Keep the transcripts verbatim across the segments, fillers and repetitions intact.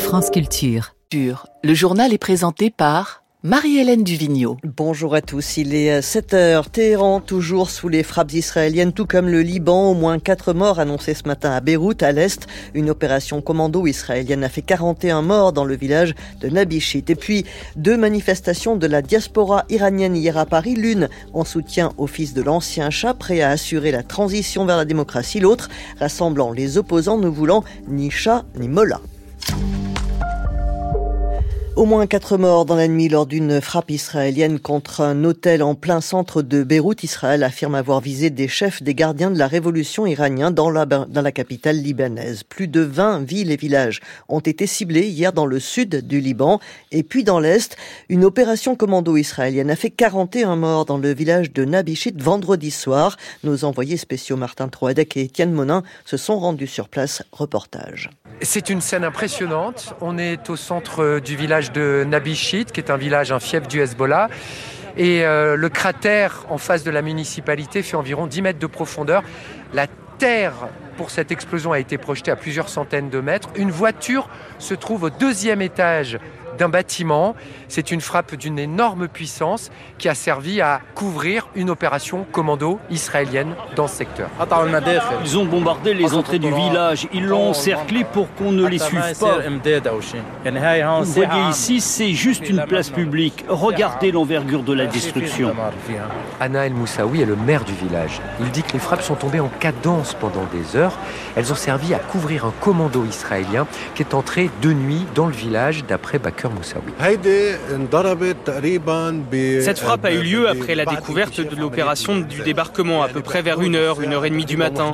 France Culture. Le journal est présenté par Marie-Hélène Duvigneau. Bonjour à tous, il est sept heures. Téhéran toujours sous les frappes israéliennes, tout comme le Liban. Au moins quatre morts annoncés ce matin à Beyrouth, à l'est. Une opération commando israélienne a fait quarante et un morts dans le village de Nabishit. Et puis, deux manifestations de la diaspora iranienne hier à Paris. L'une en soutien au fils de l'ancien Shah, prêt à assurer la transition vers la démocratie. L'autre rassemblant les opposants ne voulant ni Shah ni Mollah. Au moins quatre morts dans la nuit lors d'une frappe israélienne contre un hôtel en plein centre de Beyrouth. Israël affirme avoir visé des chefs des gardiens de la révolution iranien dans la, dans la capitale libanaise. Plus de vingt villes et villages ont été ciblés hier dans le sud du Liban. Et puis dans l'est, une opération commando israélienne a fait quarante et un morts dans le village de Nabishit vendredi soir. Nos envoyés spéciaux Martin Troadec et Étienne Monin se sont rendus sur place. Reportage. C'est une scène impressionnante. On est au centre du village de Nabishit, qui est un village, un fief du Hezbollah. Et euh, le cratère en face de la municipalité fait environ dix mètres de profondeur. La terre pour cette explosion a été projetée à plusieurs centaines de mètres. Une voiture se trouve au deuxième étage d'un bâtiment. C'est une frappe d'une énorme puissance qui a servi à couvrir une opération commando israélienne dans ce secteur. Ils ont bombardé les entrées du village. Ils l'ont encerclé pour qu'on ne les suive pas. Vous voyez ici, c'est juste une place publique. Regardez l'envergure de la destruction. Anna El Moussaoui est le maire du village. Il dit que les frappes sont tombées en cadence pendant des heures. Elles ont servi à couvrir un commando israélien qui est entré de nuit dans le village, d'après Bakr Moussaoui. Cette frappe a eu lieu après la découverte de l'opération du débarquement, à peu près vers une heure, une heure et demie du matin.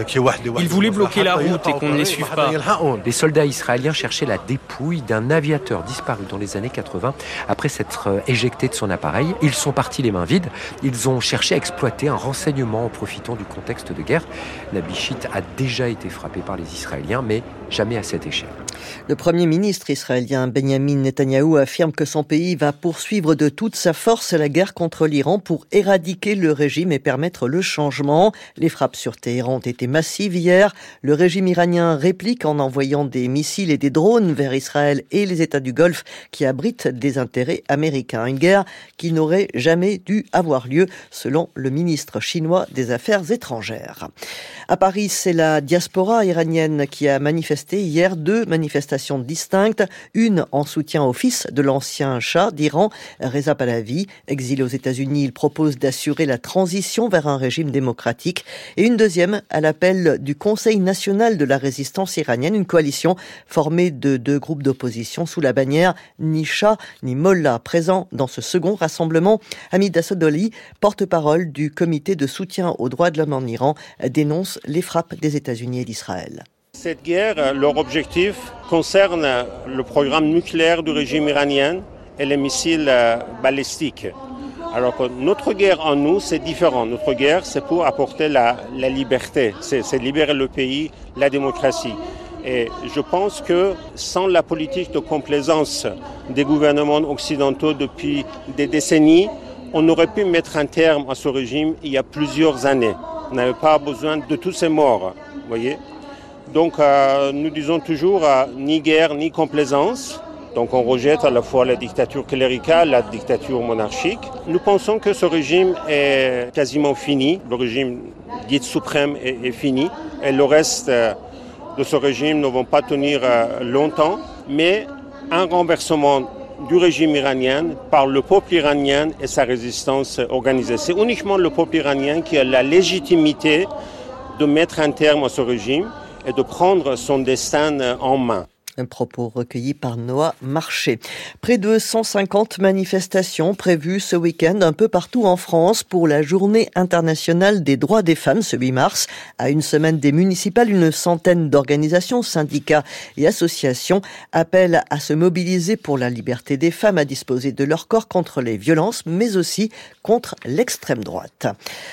Ils voulaient bloquer la route et qu'on ne les suive pas. Les soldats israéliens cherchaient la dépouille d'un aviateur disparu dans les années quatre-vingts après s'être éjecté de son appareil. Ils sont partis les mains vides. Ils ont cherché à exploiter un renseignement en profitant du contexte de guerre. Nabishit a déjà été frappé par les Israéliens, mais jamais à cette échelle. Le Premier ministre israélien Benjamin Netanyahou affirme que son pays va poursuivre de toute sa force la guerre contre l'Iran pour éradiquer le régime et permettre le changement. Les frappes sur Téhéran ont été massives hier. Le régime iranien réplique en envoyant des missiles et des drones vers Israël et les États du Golfe qui abritent des intérêts américains. Une guerre qui n'aurait jamais dû avoir lieu, selon le ministre chinois des Affaires étrangères. À Paris, c'est la diaspora iranienne qui a manifesté hier deux manifestations distinctes. Une en soutien au fils de l'ancien Shah d'Iran, Reza Pahlavi. Exilé aux États-Unis, il propose d'assurer la transition vers un régime démocratique. Et une deuxième à l'appel du Conseil national de la résistance iranienne, une coalition formée de deux groupes d'opposition sous la bannière ni Shah ni Mollah. Présent dans ce second rassemblement, Hamid Assadollah, porte-parole du comité de soutien aux droits de l'homme en Iran, dénonce les frappes des États-Unis et d'Israël. Cette guerre, leur objectif concerne le programme nucléaire du régime iranien et les missiles balistiques. Alors que notre guerre en nous, c'est différent. Notre guerre, c'est pour apporter la, la liberté, c'est, c'est libérer le pays, la démocratie. Et je pense que sans la politique de complaisance des gouvernements occidentaux depuis des décennies, on aurait pu mettre un terme à ce régime il y a plusieurs années. On n'avait pas besoin de tous ces morts, vous voyez. Donc euh, nous disons toujours euh, ni guerre ni complaisance. Donc on rejette à la fois la dictature cléricale, la dictature monarchique. Nous pensons que ce régime est quasiment fini. Le régime guide suprême est, est fini. Et le reste euh, de ce régime ne vont pas tenir euh, longtemps. Mais un renversement du régime iranien par le peuple iranien et sa résistance organisée. C'est uniquement le peuple iranien qui a la légitimité de mettre un terme à ce régime et de prendre son destin en main. Un propos recueilli par Noah Marché. Près de cent cinquante manifestations prévues ce week-end un peu partout en France pour la Journée internationale des droits des femmes ce huit mars. À une semaine des municipales, une centaine d'organisations, syndicats et associations appellent à se mobiliser pour la liberté des femmes à disposer de leur corps contre les violences, mais aussi contre l'extrême droite.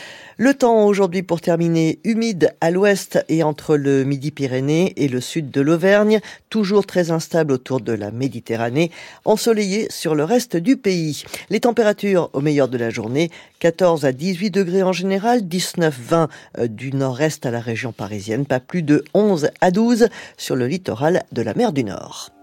Le temps aujourd'hui pour terminer, humide à l'ouest et entre le Midi-Pyrénées et le sud de l'Auvergne, toujours très instable autour de la Méditerranée, ensoleillé sur le reste du pays. Les températures au meilleur de la journée, quatorze à dix-huit degrés en général, dix-neuf à vingt du nord-est à la région parisienne, pas plus de onze à douze sur le littoral de la mer du Nord.